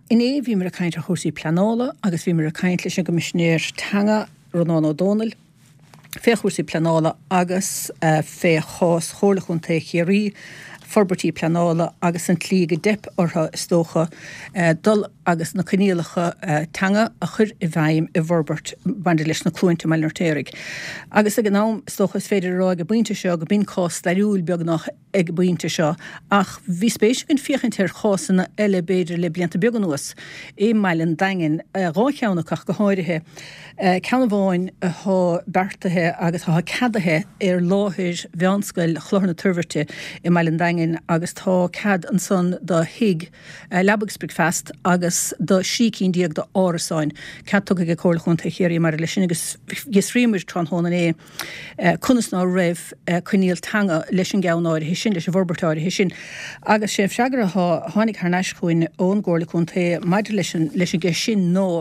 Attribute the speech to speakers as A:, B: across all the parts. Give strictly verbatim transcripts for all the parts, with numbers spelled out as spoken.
A: iné bhí mar a caint a chósaí planála agus bhí mar a caint leis an gomisisinéir Tanga Ronan O'Donnell, fé chósaí planála agus uh, fé chás chórlachún ta chéirí, forbertí planála agus an tlíige dip ortha stócha uh, dul agus na caníalacha uh, Tanga a chur i bhaim i Vorbert band leis na clúinte meile nortérig. Agus ag an nám stóchas féidir rá go buinte seo go bin cás leúil beag nach ag buinte seo ach bhí spéis gon fiochantir chásanna eile beidir le blianta beag an nuas é meilen daingin uh, rácheannachach go háirithe uh, ceanna bháin uh, há bertathe agus há cadathe ar láthir bheanscail chlór na turverte i meilen daingin agus tá cad an son do hig uh, Labagsbrug fest agus do sícín diag do árasáin cad tugad go córlachún ta chéirí mar leis sin agus gis riimir tron hóna é uh, cunas ná raibh uh, chuníal Tanga leis an gceannáir hí sin leis a Vorbertáir hí sin agus sé seagra há tháinig th neischuin ón gcórlachún ta maidir leis an leis an gceis sin nó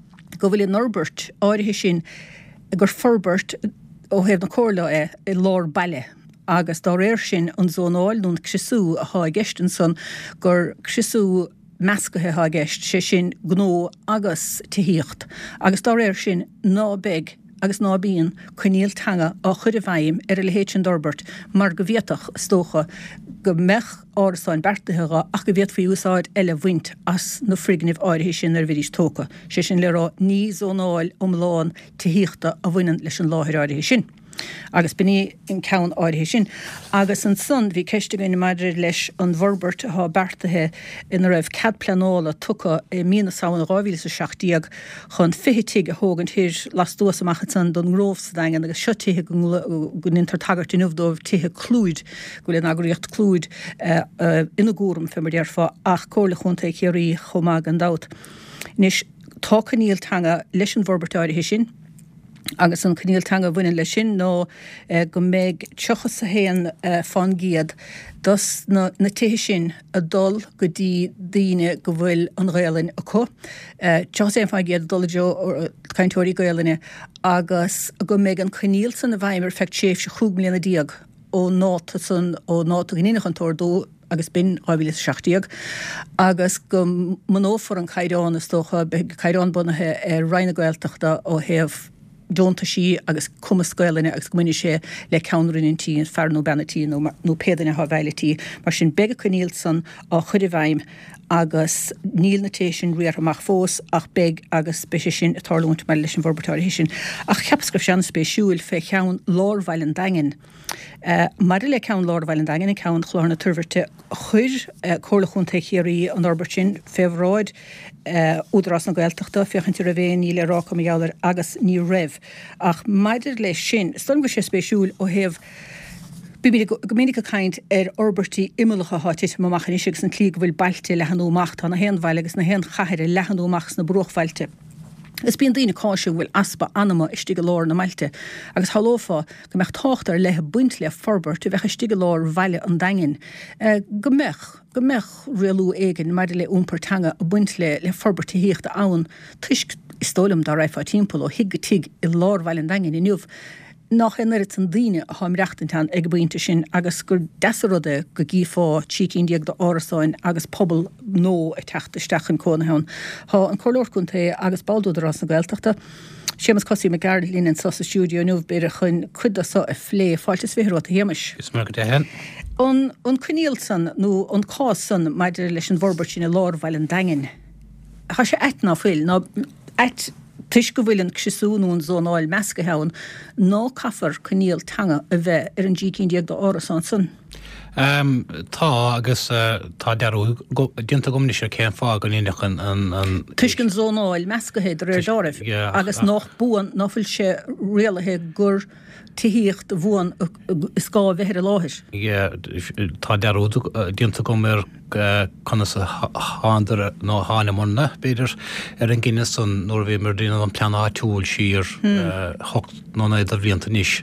A: go bhfuil Norbert áirithe sin gur Forbert ó hebh na córla é i lár baile agus dá réir sin an zónáil nún crisú a há gestan son gur crisú meascathe há gest sé sin gnó agus tíhíocht agus dá réir sin ná beg agus ná bíon chuníal Tanga á chud a bhaim ar a lehéit an Norbert mar go bhéatach stócha go mech árasáin bertathe ach go bhéad faí úsáid eile bhaint as na frignimh áirithe sin ar bhidís tóca sé sin le rá ní zónáil omláin tíhíochta a bhainean leis an láthir áirithe sin. Agus bini in ceann áirithe sin. Agus an son bhí ceiste go in Madrid leis an Vorbert há bertathe in raibh cad planála tucha i mína saoin ráhíle sa seachtaíag chun fihitíig a thógan tíir las dúas amachchan san don grófs daingan agus siotíthe go nintar tagart in uhdómh tithe clúid go le aguríocht clúid uh, uh, ina gúrum fe mar dearfa ach córlachún ta chéirí chomá an dat. Nis tá caníal Tanga leis an Vorbert áirithe sin agus an caníal Tanga bhaine le sin nó uh, go méid tuchas sa héan uh, fan giad dus na, na tithe sin a dul go dtí daoine go bhfuil an réalainn acu. Uh, Teas é fan giad dul jo caintóirí gaalainne agus go méid an caníal san a bhaimar feict séf se chúg mbliana díag ó náta san ó náta gníach an tóir agus bin ábhíle seachtaíag agus go manófar an caireán is tócha be caireán bunathe ar reine gailteachta ó héamh Donta sí agus cumas scoileine agus gmuine sé le ceanrinn tí an fearnú benatí nó nó pédanna há bheiletí mar sin bega chuníal san á chud i bhaim agus níl na téisisin riar amach fós ach beg agus spéisi sin a tarlúnt me leis an Vorbertáir sin ach cheapscrif sean spéisiúil fé cheann lárhhailin daingin. Uh, mar le ceann lárhhailin daingin i ceann chlána turverte chuir uh, córlachún ta chéirí an Norbert sin féhráid Uh, údarrás na gailteachta fiochann a bhéin ní le rácha meálar agus ní raibh ach maidir leis sin stom go sé spéisiúil ó hebh gomininic a caint ar orbertí imimecha hátit mamachchan isigus an clí bhfuil bailte lehanúachta na héanhhaile agus na héan chair lehanúachs na brochhailte. Is bíon daoine cáisiú bhfuil aspa anama istí go lár na mailte agus hallófa go meach táchtar lethe buint le Forbert a bheitcha istí go lár bhaile an daingin. Uh, go mech go mech réalú éigen mar le úmpar Tanga a buint le le Forbert híocht a ann tuisc istólam dá raibh timppla ó higatíig i lár bhaile an daingin i nuamh nach in an daine a haim reachtantan ag buinte sin agus gur desaróide go gífá tícín diaag do árasáin agus pobl nó a teachtaisteach an cónaán. Tá an cholóircúnta agus baldúdarrás na gailteachta. Sémas cosí me gar lín in sa stúdio nuh beidir chun chuda sa a phlé fáiltas féhrá a héimeis.
B: Is mar go hen.
A: An an chuníal san nó an cá san maidir leis an Vorbert sin a lárhhail an daingin. Tá sé eitná fuil ná eit tuis go bhfuil an chisúnún zónáil measca heann ná caafar chuníal Tanga a bheith ar an ddícín diaag do árasán san.
B: Um, tá agus uh, tá dearú dinta gomni sé céim fá go líneach an... an
A: Tuiscin zónáil meascahéad ar dáibh
B: yeah,
A: agus
B: uh,
A: nach búan náfuil sé réalathe gur tíhíocht bhuan is gá bheithir a láthir.
B: Yeah, tá dearú dinta gom ar chuna sa háandar nó hána mna beidir ar an gine san nóir bhí mar dtíana an plean áitiúil sír hocht nó idir bhíonanta níos.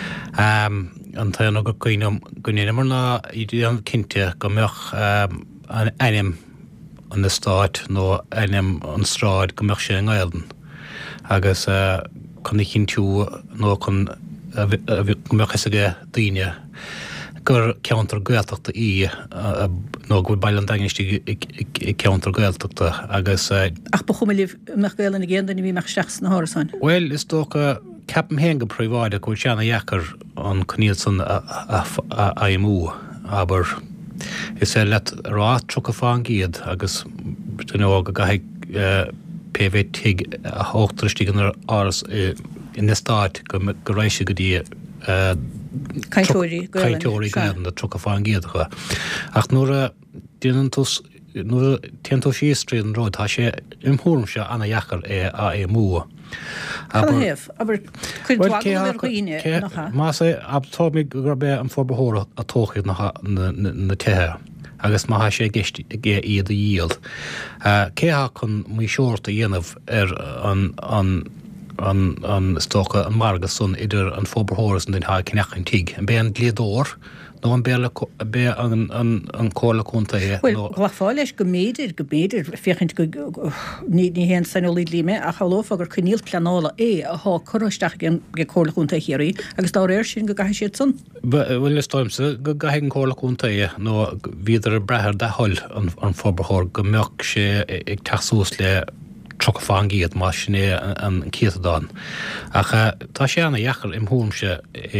B: Um, an ta'n go gwynam gwynam mar na i di am cyntia go meach um, an enim an y stad no enim an strad go meach sé yn gaelden agus uh, con i cyntiw no con go meach ysig dýnia gur counter gaeltachta í nó go bailan dainistí counter gaeltachta agus
A: ach ba chumilih meach gaelan géan den bhí meach seachs na hárasáin.
B: Well is tócha ceapan héanga príváide go teanna dhechar an cníal san a imú aber is é let rá trocha fáin giad agus go gaigh P V tig a hóchtarstígan áras in na stáit go go réise go dtí
A: Caiinteoirí
B: gaelan na trocha fáin giadacha. Ach nuair a déanann tus nuair a téantó síostríad an róid tá sé imthúm se anna dhechar é a imú.
A: Chahéamh, aber chuid bhaile chuoine nach ha.
B: Má sé abtá mé gur bé an fórbethóra a tóchaid na tethe. agus má sé gist gé iad a díal. Cétha chun mí seoirt a dhéanamh ar an an an an stocha an margas sun idir an fóbethóras an den ha cinechan tiig. An bé an léadóir nó an béle bé an an an cóla chunta é.
A: Well, ghlaá leis go méidir go méidir féchint go ní ní héan sanolí líime a chalófa gur chuníal planála é a há choristeach go cóla chunta chéirí agus dá réir sin go gaiith siad sun.
B: Bhfuil is stoimsa go gaithn cóla chunta é nó víidir brethir de hall an an fóbethór go meach sé ag tasús le trocha fáin giad má sinné an cíadadáin. Ach tá sé anna dhechar imthúmse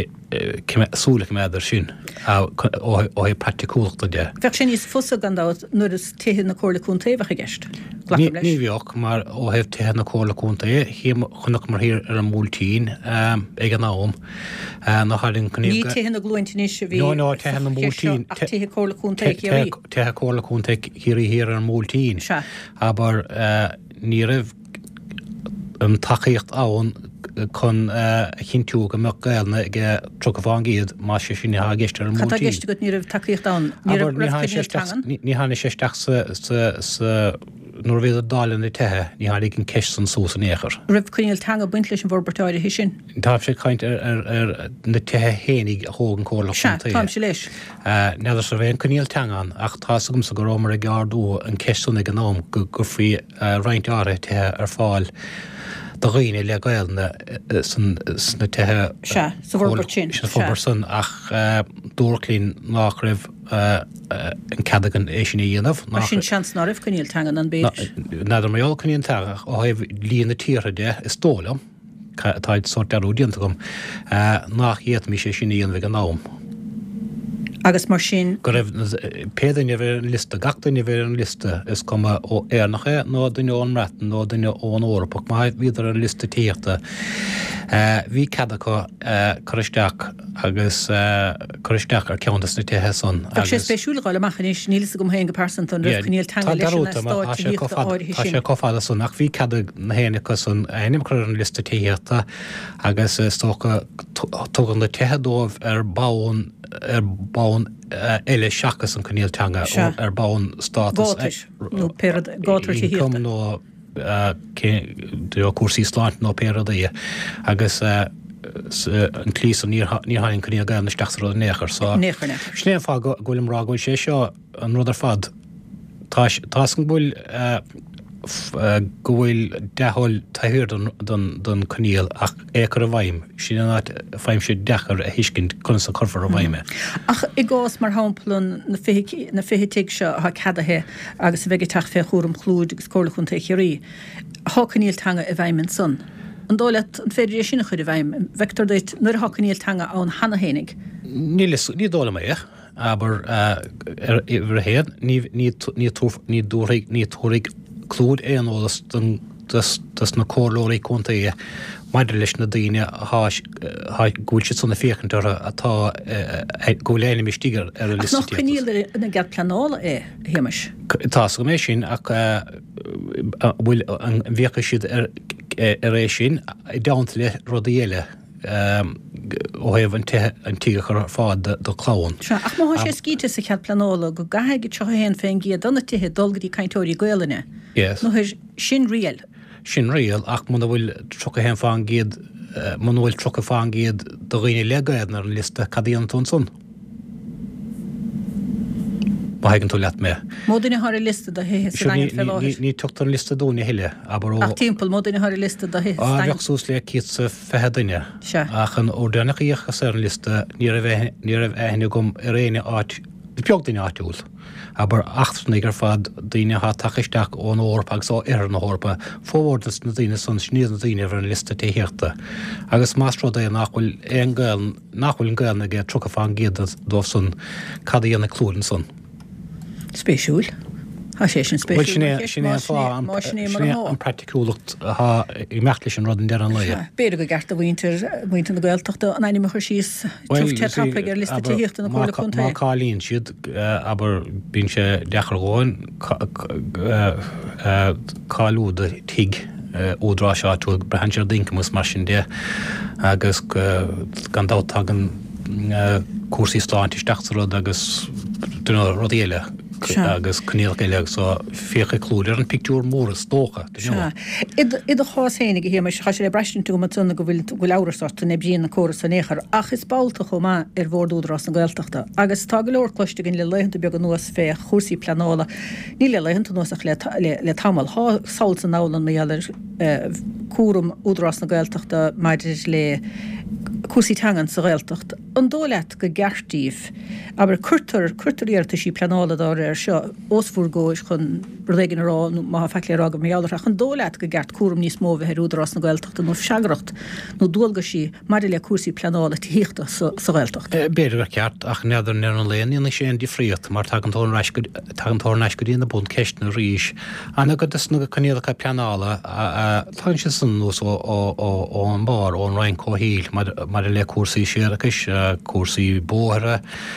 B: súla méidir sin ó é particúlachta de.
A: Bheith sin níos fusa gandát nuair is tuthe na cóla chunta éhacha gceist.
B: Ní bheoch mar ó hebh tuthe na cóla chunta é chunach mar hir ar an múltíín ag an nám nó hálinn
A: Ní tuthe na glúintinis bhí
B: nó nó tuthe na múltíín
A: tuthe cóla chunta chéirí.
B: Tuthe cóla chunta chéirí hir an múltíín. Aber ní raibh an taíocht ann chun chinú go meach gailna ag trocha fáin giad má sé sin ha geiste an múltíín.
A: Tá geiste go ní raibh taíocht ann.
B: Ní hána séisteach sa nuair bhéad dálan i tethe ní há gin ceist san sús an éair.
A: Raibh chuineal tanga buint leis an bhorbatáide hí sin.
B: Tá sé chaint ar na tethe hénig a thógan cóla chunta.
A: Tá sé leis.
B: Neidir sa bhéon chuineal tangan ach tá gom sa go rómar a gardú an ceistúna an nám go gur faoi roiint ára tethe ar fáil do riine le gailna sna tethe
A: sa bhorbar sin.
B: Sa bhorbar san ach dúirclín nach raibh an cadagan é sin íanamh.
A: Mar sin seans ná raibh chuineal tangan an béir.
B: Neidir marall chuineal tagach ó haibh líonna tíre de is tólam táid sort dearú dianta gom nach héad mí sé sin íon bheith an nám.
A: Agus mar sin
B: go raibh pédain a bheith an lista gachtain a bheith an lista is cum ó éarnacha nó duine ón mreatan nó duine ón Eorpach má haid víidir an lista tíochta. Bhí cadacha choristeach agus choristeach ar ceantas na tuthe son.
A: Bheith sé spéisiúlaáil amachchanis nílas go héin go percent an raibh chuineal tanga leis na stáit áirithe
B: sin. Tá sé cofáda son ach bhí cada na héanacha son anim chuir an lista tíochta agus tócha tugan na tuthe ar báin ar báin eile seachas an chuineal tanga ar báin státas.
A: nó gátar tíochta.
B: nó cuasaí sláint nó péad é agus an clís ní hainn chuine gail na steachtar néchar. Snéan fá goilm rá goil sé seo an rud ar fad. Tá an bhfuil go bhfuil dehol taithir don chuníal ach écar a bhaim sin féim sé dechar a hiiscint chun sa corfar a bhaime.
A: Ach i gás mar háplainn na fihitigh seo a cadathe agus bheith teach fé chórum chlúd agus cóla chun chéirí. Há chuníal tanga a bhaim an son. An dóile an féidir sinna chuir a bhaim vector deit nuair há chuníal tanga an hana hénig.
B: Ní dóla mé aber ar a héad ní dúraigh ní túraigh clúd é an ólas das na cólóirí chunta é maidir leis na daine gúil si sanna féchantar atá gúléine mé stígar ar a list.
A: Nach chuníal na gad planála é héimeis.
B: Tá go mé sin ach bhfuil an bhécha siad ar éis sin i dáanta le rodéile ó hebh an tíige chu fád do chláin.
A: Ach má sé scíte sa chead planála go gaige teo héan féin gí donna tuthe dulgadí caiintóirí gailene.
B: Yes.
A: nó sin rial.
B: Sin rial ach muna bhfuil trocha hen fáin géad muna bhfuil trocha fáin géad do riine legaid ar an lista cadíon tún son. hagan tú leat me.
A: Módine har liste da hé
B: Ní tuchttar liste dúna heile aber
A: Ach timppel módine har liste da hé
B: Aachsús le kit sa fehedaine achan ódannach íochas ar liste ní a bheithna gom réine áit beag daine áitiúil. Aber achtarnigar fad daine ha tachisteach ón órpag sá ar na hórpa fóhórdas na daine san sníad na daine ar an liste téhéirta. Agus másrá é nachhfuil éon gail nachhfuil an gail na gé tro a fáin géad dómh san cad íonna clúdan san.
A: Spéisiúil. Tá sé sin
B: Well sinné sinné fá an practicúlacht ha I mechtlis an rodin der an leie.
A: Beidir go gart a bhaintear bhainte na gailteachta an aine chur síos tuchttepaig ar liste tíochtta na cóla chunta.
B: Má cálíonn siad aber bín sé dechar gáin cáúda tiig ódrá seo tú brehansear dinca mus mar sin dé agus gan dátagan cuasaí stáintisteachtarrad agus duna rodéile. agus cníal gaile so fécha clúir an picúr mór tócha.
A: Id a chásénig hé mar cha sé bresin tú matúna go bhfuil go leirart na bríon na choras san éair ach is báilta chomá ar bhórúdrás na gailteachta. Agus tá go leir cloiste gin le leihananta beag an nuas fé chósaí planála. Ní le leihananta nuasach le tamal há saoil san nálan na dhealir cuaram údrás na gailteachta maidir le cuasaí teangan sa gailteacht. An dóleat go geartíh aber curtar curtaríarta sí planála dá ar seo osfúr góis chun rudéigen rá má feiclé rá go méáidir ach an dóleat go gart cuaram níos móbh ar údrás na gailteachta nó seagracht nó dúilga sí mar le cuasaí planála tííochta sa gailteacht.
B: Beidir ceart ach neidir ar an léon íonna sé dí fríocht mar tagantóir neis go dtíonna bun ceistna ríis ana go dus na go chunéadacha planála tá sé san nús ó an bar ó an rain cóhíil mar le cuasaí séarachas cuasaí bóthra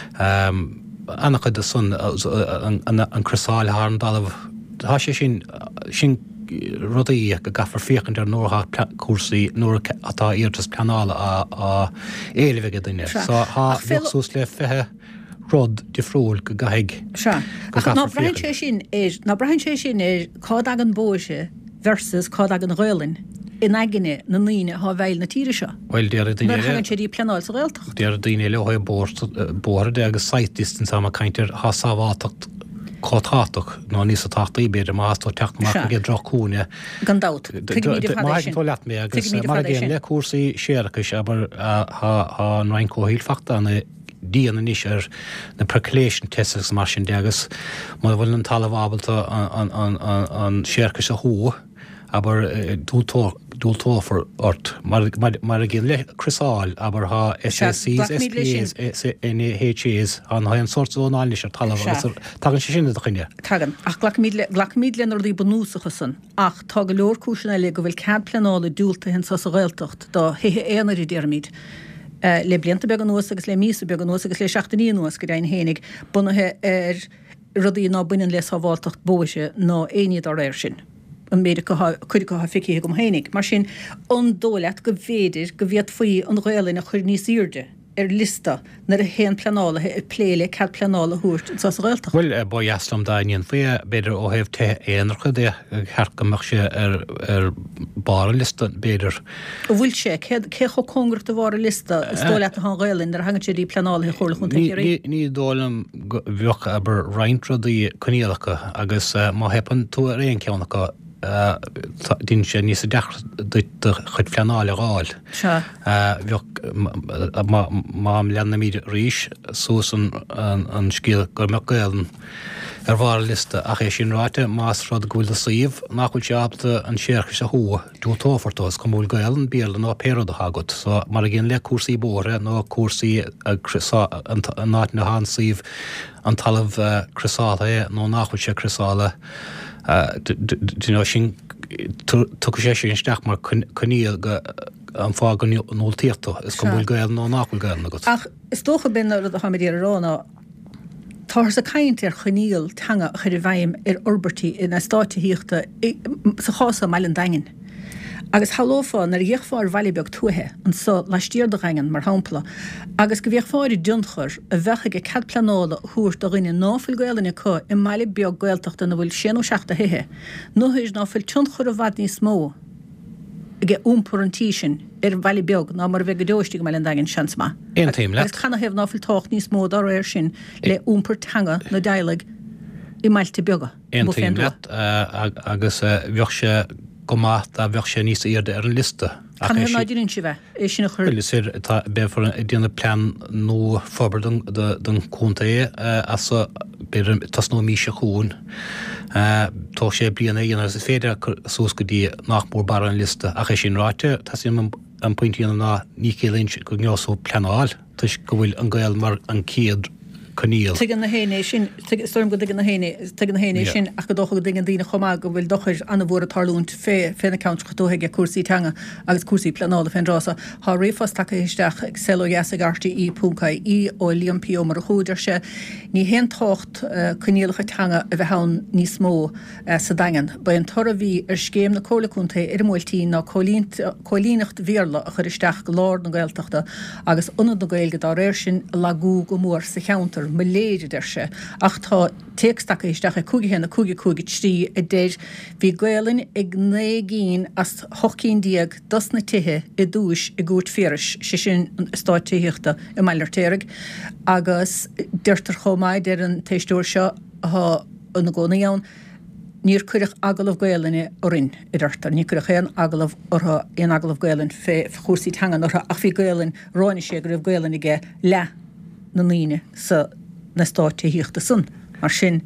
B: Anna chud sun an crusáil há an dalamh tá sé sin sin rudaí go gafar féchan ar nóha cuasaí nóair atá íirtas planála a éilehige duine. Tá há le fethe rud difriúil go gaig.
A: ná brain sé sin é ná brain sé sin é cád ag an bóise versus cád ag an ghailinn. In aginine na níine há bhil na tíiri seo.
B: Weil déir
A: daine sé planáil sa gailteacht.
B: Déir daine le ha bór de agus saitdistan sama caiintear há sáhátacht cótáach ná níos a taachtaí beidir más tó techt mar go drochúne.
A: Gan dat.
B: Má leat mé agus mar géan le cuasaí séarachas aber há an rain cóhíil fachta na díana níos ar na percolation tests mar sin deagas má bhfuil an talabhábalta an séarachas a hú aber dúltófar ort mar a gin le crusáil aber ha S S Cs, S P As, N H As an ha an sort ó nális ar talabhá tagan sé sinna chuine.
A: Tagan ach glacmídlen ar dí banúsacha san ach tá go leor cúisina le go bhfuil cad planála dúlta hen sa gailteacht dá hithe éanaí déirmid. Le blianta beag an nuas agus le mísa beag an nuas agus le seachtaí nuas go dain hénig bunathe ar rudaí ná buinean les á bháilteacht bóise ná éiad ar air sin. An méidir chuide go fici gom hénig. Mar sin an dóleat go bhéidir go bhíad faoí an ghaalainn a chuir níos úrde ar lista nar a héan planála a pléile cad planála thuirt sa gailteacht.
B: Well ba jaslam daíon faoi beidir ó hebh te éanacha dé chearcamach sé ar bar lista beidir.
A: Bhfuil sé cé cho congrat a bhar lista dóleat an ghaalainn ar hangan sé dí planála chóla chun
B: ní ní dólam bheoch aber reintradaí coníalacha agus má hepan tú a réon ceannacha dín sé níos a de chud planála gáil. Má am leanna míad ríis sós an scíal gur me gaelan ar bhar lista a ché sin ráite más rud gúil a saomh nachhfuil seabta an séarchas a hú dúltófartás go múl gaelan bíal ná péad a hagat. So mar a gin le cuasaí bóre nó cuasaí an náit na hán saomh an talamh crusála nó nachhfuil sé crusála sin tu sé sin steach mar chuníal an fá go nóiltíochta is go bhfuil gael nó nachhfuil gael agat.
A: Ach is tócha bin a haimidir rána tá sa caiint ar chuníal teanga a chuir bhaim ar orbertí ina stáitiíochta sa chása meilin dain. Agus hallófá nar dhéochfáir bheilebeag tuathe an sa leistíir do gangan mar hampla agus go bhíoh fáirí dionchar a bhecha go cad planála thuairt do rinne náfuil gaeilena có i meile beag gailteachta na bhfuil sin ó seachta hithe. Nuhuiis náfuil tionchar a bhad níos mó ige úmpur an tísin ar bheilebeag ná mar bheith go dóistí go meilin dain seansma.
B: Éon taim leat.
A: Agus chana hebh náfuil tácht níos mó ar air sin le úmpur teanga na deilig I mailte beaga.
B: Ein tíim let agus bheoh sé gomath a bheoh sé níos iarde ar an liste.
A: Can hyn oed i'n sifa? E sy'n ochr?
B: Wel, sy'r be for dyn y plan nhw ffordd dyn cwnta e, as o byr tas nhw mis y chwn. To sé blian e, yna sy'n ffeir sŵs gyda nach mor bar yn lista. Ac eisiau'n rhaid, tas yw'n yn pwynt yna na ni cael ein gwgnios o planol. Tas gwyl yn gael mar yn cyd Cynil.
A: Tegan na héine sin, storm go digan na héine, tegan na héine sin, ach go docha go digan dína chomá go bhfuil dochir anna bhór a tarlúnt fé féna count chutóthaige cuasaí teanga agus cuasaí planála féin rása. Tá réfas take isteach ag selo yasa garti í púncaí í ó Liam Pio mar a chúidir se ní hen tocht cynnílacha teanga a bheit hán ní smó sa dagan. Ba an tora bhí ar scéim na cólacúnta ar móiltí ná cólínacht bhéarla a chur isteach go lár na gaeltachta agus unad na gaelga dá réir sin lagú go mór sa cheantar me léidir der se. Ach tá teagstacha isteach a cúgi hen a cúgi cúgi trí a déir bhí gaelin ag négín as hochcín diag das na tithe i dúis i gút féris sé sin stáid tííochta i meilir téireg agus deirtar chomáid ar an téistúir seo ha na gcóna ann níor cuireach agalah gaelinine orin i d'irtar, ní cuireach éan agalah ortha éan agalah gaelin fé chósaí teangan ortha ach bhí gaelin ráine sé go raibh gaelin ige le na líne sa na státe híochta sun mar sin.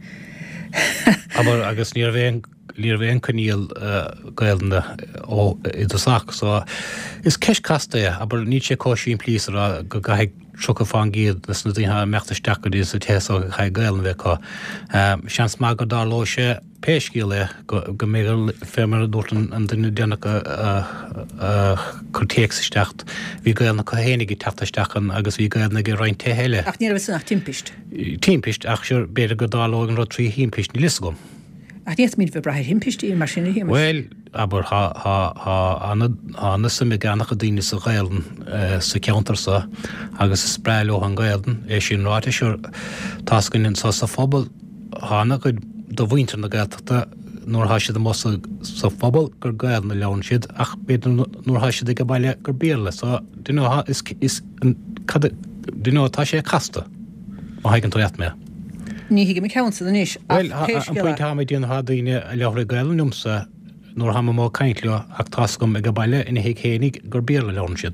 B: Aber agus níor bhéin líor bhéin cynníl gaelna ó idasach, so is ceis casta é, aber ní sé cóisiín plís ar go gaigh trúcha fáin giad nas na dtí meachtasteach go dtí sa téasá go chaigh gaelna bheith có. Seans má go dá ló sé péiscíal é go mégal fémar a dúirt an duine déanach chutéagsisteacht. Bhí gaelna go hénig í teachtasteachan agus bhí gaelna go roiin té héile.
A: Ach níor bheith sanach timpist.
B: Timpist, ach siúr beidir go dá ló an rá trí hímpist ní lisgum.
A: Ach níos míad bheith brathir himpist í mar sin í hímas.
B: Well, aber ha ha ha anna sem ganach dine sa gaelden sa counter sa agus spráil ó an gaelden é sin ráte sure taskin in sa sa fobal hána go do winter na gaelta nor hasise de mos sa fobal gur gael na leon siid ach beter nor hasise de gabaile gur beerle so du know ha is is kad du know ta sé kasta og hagen træt med.
A: Ní hiige me count den is.
B: Well, an point ha me dine ha dine leore gaelnum sa nor ha má kaintlo ach taskum me gabaile in hiig hénig gur beerle leon siid.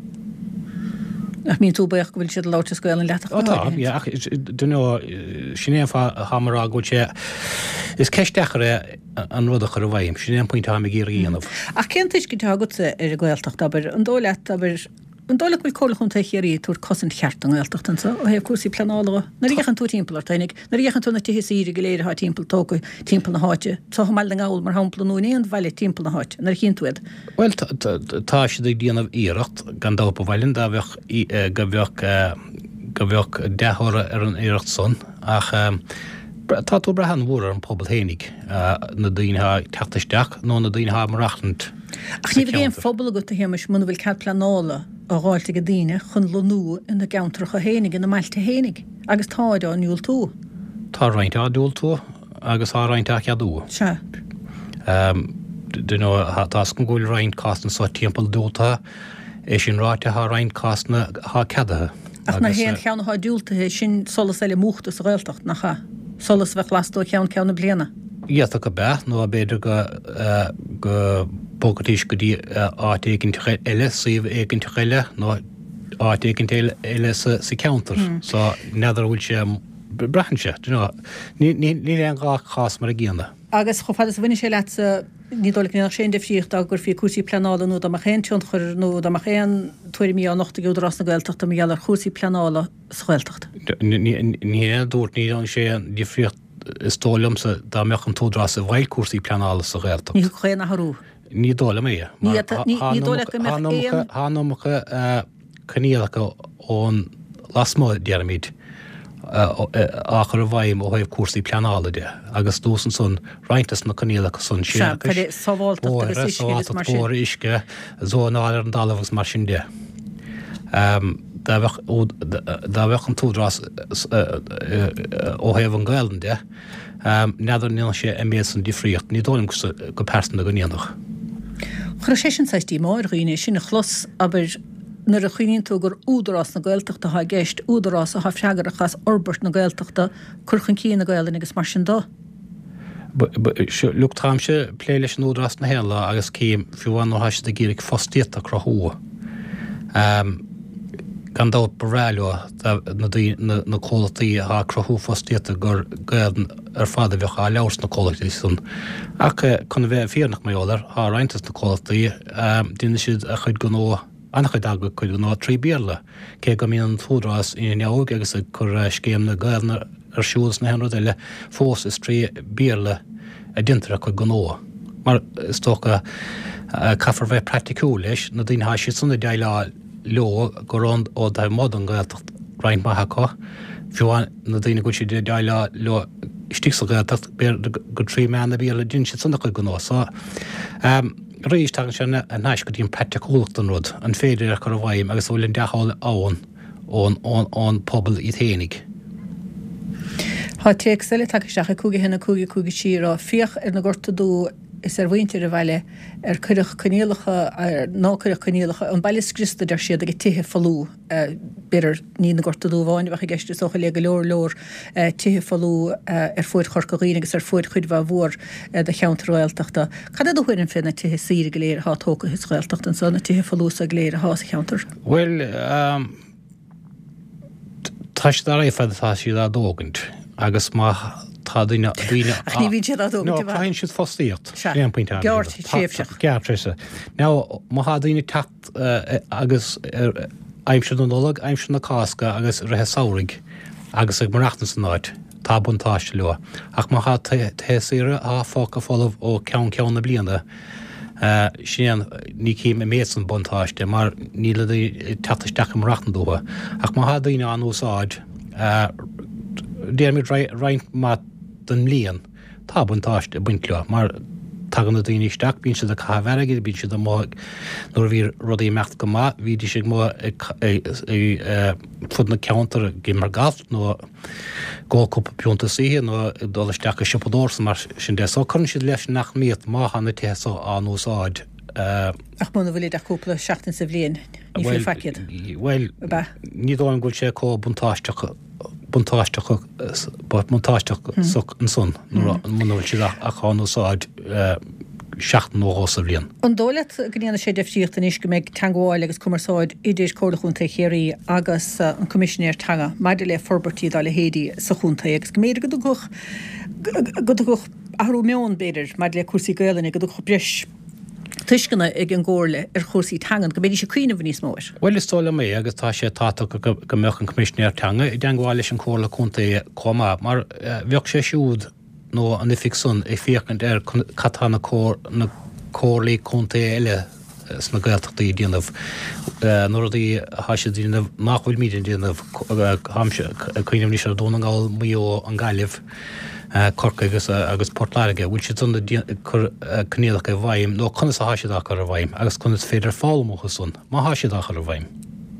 A: Ach mín tú beach go bhfuil siad láte scoil an leatach.
B: Ó tá, ja, ach du know sinné fa hamara go sé is ceistechar an rudachar a bhaim, sinné an point ha me gír íanamh.
A: Ach kentis go tá go ar a gaeltacht aber an dólet aber an dóla bhfuil cólachún teichéirí túr cosint cheart an gaeltachtan sa ó heh cuasaí planála. Na ríchan tú timppla tainig, na ríchan tú na tithe síri go léir ha timppla tóca timppla na háite. Tá ha meall an gáil mar hampla nú íon bhaile timppla na háite. Na chin tuad.
B: Well, tá sé ag díanamh íirecht gan dápa bhailin dá bheoh go bheoh go bheoh dethóra ar an íirecht son ach tá tú brehan mhór an pobl hénig na dtíonha teachtasteach nó na dtíonha marachtant.
A: Ach ní bhíon phobal go héimeis mun bhfuil cead planála a gáilte go dtíine chun lonú in na gauntracha hénig in na mailte hénig agus táide an núil tú.
B: Tá roiint á dúil tú agus á roiint ach adú.
A: Se.
B: Du know tá go gúil roiint castan sa timppla dúlta é sin ráite há roiint casna há ceadathe.
A: Ach na héan cheanna há dúltathe sin solas eile múchta sa gaeltacht nach cha. Solas bheith lastú ceann ceanna bliana.
B: Iad go beth nó a beidir go go bógatís go dtí áitiginn eile suíomh éigen tuile nó áitiginn eile sa counter. So neidir bhfuil sé brehan sé, ní an gá chás mar a gcéanna.
A: Agus cho fad bhaine sé leat ní dóla nach sé defríocht a gur fí cuasaí planála nó amach chéan tiont chur nó amach chéan tuairí mí nachta go ras na gaeltacht am gealar cuasaí planála schuiltacht.
B: Ní dúirt ní an sé difriocht stólam sa dá mechan tódras a bhail cuasaí planála sa gaeltacht.
A: Ní chéan a harú.
B: Ní dóla mé.
A: Ní dóla go me éan.
B: Hánomcha cníalacha ón lasmó dearmid áchar a bhaim ó haibh cuasaí planála de agus dúsan son reintas na cníalacha son sin. Bóra isce zónáir an dalahas mar sin de. Dá bheith an túdras ó haibh an gaelan de. Neidir níl sé a méad san difriocht, ní dólim go persan na go níanach.
A: Chra sé sin saistí máir riine sin na chlos aber nar a chuoíonn tú gur údarrás na Gaeltachta ha gceist údarrás a ha freagarachas orbert na Gaeltachta curchan cí na Gaeilin agus mar sin dó.
B: Luchtám se plé leis an údarrás na héla agus céim fiúháin ó haiste gírig fostíta crothúa. Gan dá barráileo na cólataí a crothú fostíta gur gaeilin ar fada bheoch a leabhars na cólataí sun. Ach chun bheith fíornach maiolalar há reintas na cólataí duine siad a chuid gnó annach chuid aga chuid gnó trí bíorla cé go míon an fúdrás in neamh agus a chur scéim na gaeilin ar siúlas na henrad eile fós is trí bíorla a dintra chuid gnó. Mar is tócha caithfar bheith practicú leis na dtíon há siad sanna deile leo go rond ó da mod an Gaeltacht rein maithacha fiúháin na dtíine go siad deile leo stíos a Gaeltacht go trí meanna bíorla din siad sanna chuid gnó. So Rís tagan sin an náis go dtíon practicúlacht an rud an féidir ar chu a bhaim agus bhfuil an deáil áin ón pobl í thénig.
A: Tá teag sile takeisteach a cúga hena cúga cúga síra fioch ar na gorta dú is ar bhaintear a bhaile ar cuireach caníalacha ar nácuireach caníalacha an bailile scrista dar siad ag tithe falú beidir ní na gorta dú bháin bheith geiste socha le go leor leor tithe falú ar fuid chorcaín agus ar fuid chuid bh mhór de cheantar Gaeltachta. Cad do chuireann finna tithe síra go léir há tóca his Gaeltacht an sanna tithe falú sa léir a há sa cheantar?
B: Well, tá sé dar é fadtá siad a dógant agus má tá duine duine
A: Ach ní bhíonn siad a dógant.
B: No, táinn siad fostíocht.
A: Sean, Geort séifseach.
B: Geartréise. Now, má há duine tacht agus aimimse an nólag, aimimse na cásca agus rathe saoraigh agus ag marachtas an áid tá buntáiste leo. Ach má há théasíre á fáca fólamh ó ceann ceann na bliana sin ní cím méad an buntáiste mar níla tatasteach am marachtan dúha. Ach má há duine an úsáid déirmid reint má den líon tá buntáiste buintleo mar tagan na daoine isteach bíonn siad a chaimhheirigh bíonn siad amach nuair bhí rudaí mecht go má bhí dí siad má fud na ceantar gimar galt nó gáilcúpa peúnta saoithe nó dul isteach a sipadóir san mar sin de so chun siad leis nach míad má hanna teasa an úsáid.
A: Ach muna bhfuil a cúpla seachtain sa bhliain ní fiú faiciad.
B: Well, ní dóin gúil sé có buntáisteach buntáisteach buntáisteach an son muna siad a cháin úsáid seachtain ó sa bhliain.
A: An dóilead gníanana sé deftíocht an is go méid tangáil agus cumarsáid idir cóirlachúnta chéirí agus an commissionéir tanga maidir le forbertí dá le héadí sa chúnta agus go méidir go duch go duch ahrú meón beidir maidir le cuasaí Gaeilge go duch breis tuiscinna ag an ggóirle ar chósaí tangan go méidir sé cuioine bh níos móir.
B: Well is tóla mé agus tá sé táta go meach an commissionéir tanga i d deangáil leis an cóirla chunta comá mar bheoh sé siúd nó an ifig sun é fiachant ar catana na cóirlaí chunta eile sna Gaeltachtaí díanamh nuair í haise díanamh nachhfuil míidir díanamh chuoineh níos ar dónagáil mío an gaiileh Corca agus agus Portlaige, bhfuil si tunda cnéalacha bhaim nó chuna sa háisiach ar a bhaim, agus chuna féidir fálamachcha sun, má háisiach ar a bhaim.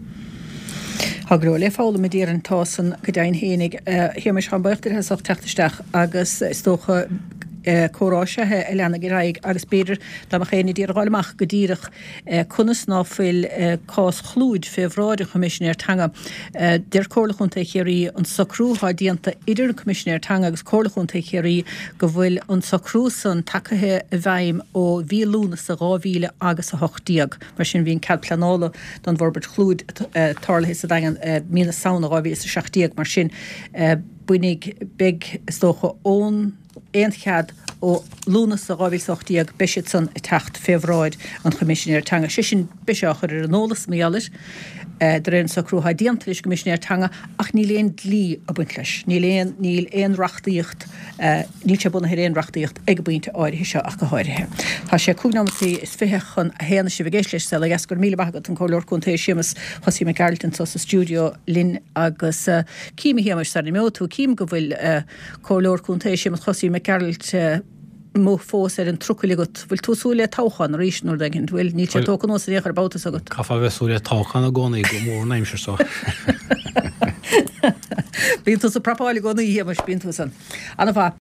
A: Hagrú le fála me díar an tásan go dain hénig hiamis an bairtar heach tetaisteach agus stócha córáisithe e leanana go raig agus beidir dá chéine díar gáileach go dtíireach chunas náfuil cás chlúid féhráide commissionéir tanga deir cóirlachúnta chéirí an sacrúthá díanta idir an commissionéir tanga agus cóirlachúnta chéirí go bhfuil an sacrú san takethe a bhaim ó bhílúna sa gáhíle agus a hochtíag mar sin bhíon cad planála don bharbert chlúid tarlathe sa dagan míle saona gáhíle sa seachtíag mar sin buinnig big stócha ón éonchead ó lúnas a gáhílsachtíag beisiid san i techt féhráid an commissionéir tanga. sé sin beisiach ar an nólas méalis de réon sacrútha díantais commissionéir tanga ach ní léon lí a buint leis. Ní léon níl éon rachtaíocht ní sé buna éon rachtaíocht ag buinte áirithe seo ach go háirithe. Tá sé cúgnamtaí is fithe chun a héana sé bhgéis leis le gas gur míle bagad an choir chunta simas Hosí McGarleton sa stúdio Lynn agus cíime hiamas sa mé tú cím go bhfuil choir chunta simas Hosí McGarlt mó fós ar an trucailigat bhfuil túsúla táchan rís nó daginn bhfuil ní sé tócan os ar bátas agat.
B: Cafa bheitsúla táchan a gcónaí go mór naimsir só.
A: Bíonn tú sa propála gcónaí hiamas bíonn tú san. Anna bha